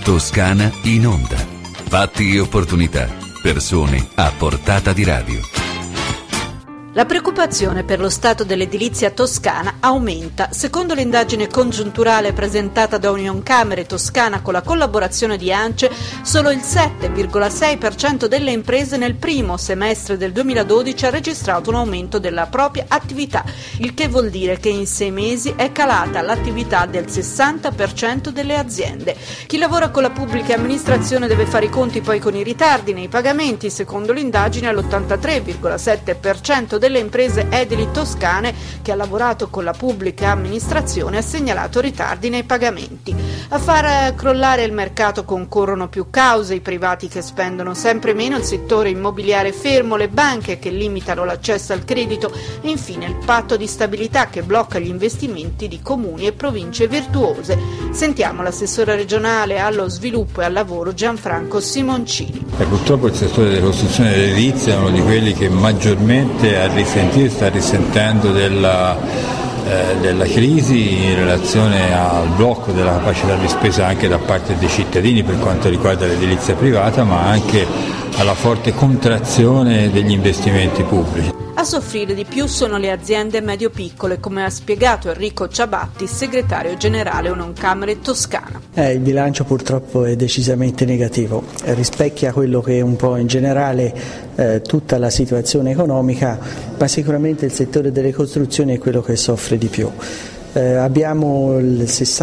Toscana in onda. Fatti e opportunità. Persone a portata di radio. La preoccupazione per lo stato dell'edilizia toscana aumenta. Secondo l'indagine congiunturale presentata da Unioncamere Toscana con la collaborazione di ANCE, solo il 7,6% delle imprese nel primo semestre del 2012 ha registrato un aumento della propria attività, il che vuol dire che in 6 mesi è calata l'attività del 60% delle aziende. Chi lavora con la pubblica amministrazione deve fare i conti poi con i ritardi nei pagamenti. Secondo l'indagine, l'83,7% delle imprese edili toscane che ha lavorato con la pubblica amministrazione ha segnalato ritardi nei pagamenti. A far crollare il mercato concorrono più cause: i privati che spendono sempre meno, il settore immobiliare fermo, le banche che limitano l'accesso al credito e infine il patto di stabilità che blocca gli investimenti di comuni e province virtuose. Sentiamo l'assessore regionale allo sviluppo e al lavoro Gianfranco Simoncini. Purtroppo il settore delle costruzioni edilizie è uno di quelli che maggiormente sta risentendo della crisi in relazione al blocco della capacità di spesa anche da parte dei cittadini per quanto riguarda l'edilizia privata, ma anche alla forte contrazione degli investimenti pubblici. A soffrire di più sono le aziende medio-piccole, come ha spiegato Enrico Ciabatti, segretario generale Unioncamere Toscana. Il bilancio purtroppo è decisamente negativo, rispecchia quello che è un po' in generale tutta la situazione economica, ma sicuramente il settore delle costruzioni è quello che soffre di più. Abbiamo il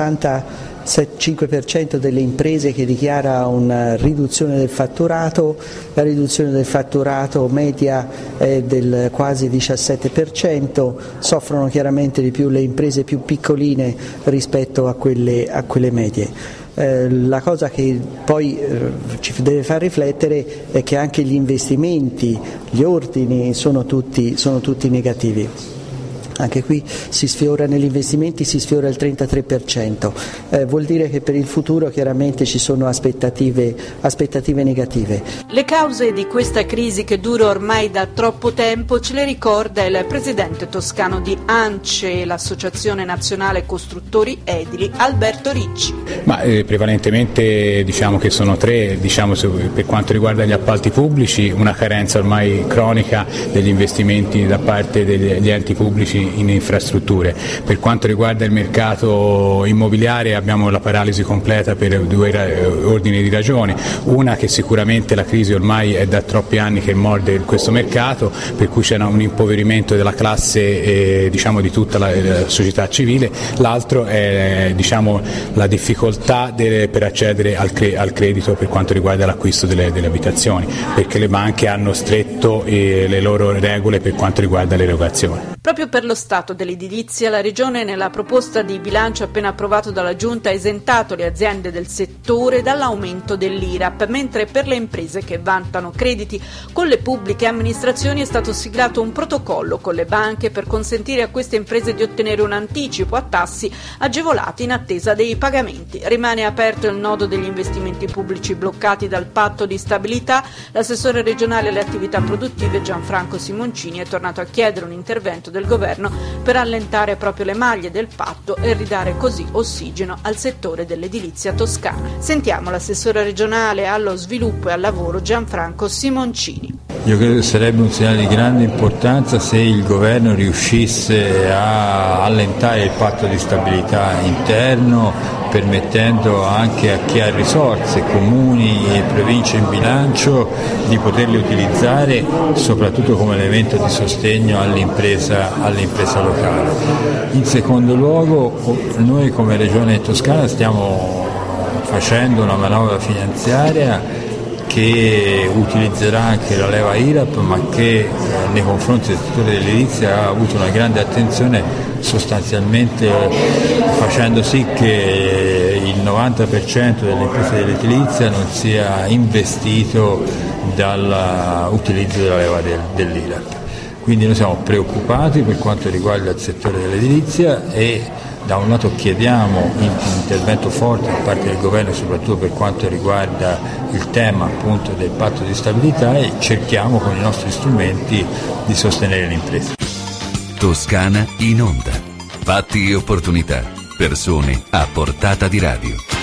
65% delle imprese che dichiara una riduzione del fatturato, la riduzione del fatturato media è del quasi 17%, soffrono chiaramente di più le imprese più piccoline rispetto a quelle medie. La cosa che poi ci deve far riflettere è che anche gli investimenti, gli ordini sono tutti negativi. Anche qui negli investimenti si sfiora il 33%, vuol dire che per il futuro chiaramente ci sono aspettative negative. Le cause di questa crisi che dura ormai da troppo tempo ce le ricorda il presidente toscano di ANCE, l'Associazione Nazionale Costruttori Edili, Alberto Ricci. Prevalentemente diciamo che sono tre, per quanto riguarda gli appalti pubblici, una carenza ormai cronica degli investimenti da parte degli enti pubblici in infrastrutture. Per quanto riguarda il mercato immobiliare abbiamo la paralisi completa per due ordini di ragioni: una, che sicuramente la crisi ormai è da troppi anni che morde questo mercato, per cui c'è un impoverimento della classe di tutta la società civile; l'altro è la difficoltà per accedere al credito per quanto riguarda l'acquisto delle abitazioni, perché le banche hanno stretto le loro regole per quanto riguarda l'erogazione. Proprio per lo stato dell'edilizia, la Regione, nella proposta di bilancio appena approvato dalla Giunta, ha esentato le aziende del settore dall'aumento dell'IRAP, mentre per le imprese che vantano crediti con le pubbliche amministrazioni è stato siglato un protocollo con le banche per consentire a queste imprese di ottenere un anticipo a tassi agevolati in attesa dei pagamenti. Rimane aperto il nodo degli investimenti pubblici bloccati dal patto di stabilità. L'assessore regionale alle attività produttive Gianfranco Simoncini è tornato a chiedere un intervento del governo per allentare proprio le maglie del patto e ridare così ossigeno al settore dell'edilizia toscana. Sentiamo l'assessore regionale allo sviluppo e al lavoro Gianfranco Simoncini. Io credo che sarebbe un segnale di grande importanza se il governo riuscisse a allentare il patto di stabilità interno, permettendo anche a chi ha risorse, comuni e province in bilancio, di poterle utilizzare soprattutto come elemento di sostegno all'impresa locale. In secondo luogo, noi come Regione Toscana stiamo facendo una manovra finanziaria che utilizzerà anche la leva IRAP, ma che nei confronti del settore dell'edilizia ha avuto una grande attenzione, sostanzialmente facendo sì che il 90% delle imprese dell'edilizia non sia investito dall'utilizzo della leva dell'IRAP. Quindi noi siamo preoccupati per quanto riguarda il settore dell'edilizia e da un lato chiediamo un intervento forte da parte del governo, soprattutto per quanto riguarda il tema appunto del patto di stabilità, e cerchiamo con i nostri strumenti di sostenere le imprese. Toscana in onda. Fatti e opportunità. Persone a portata di radio.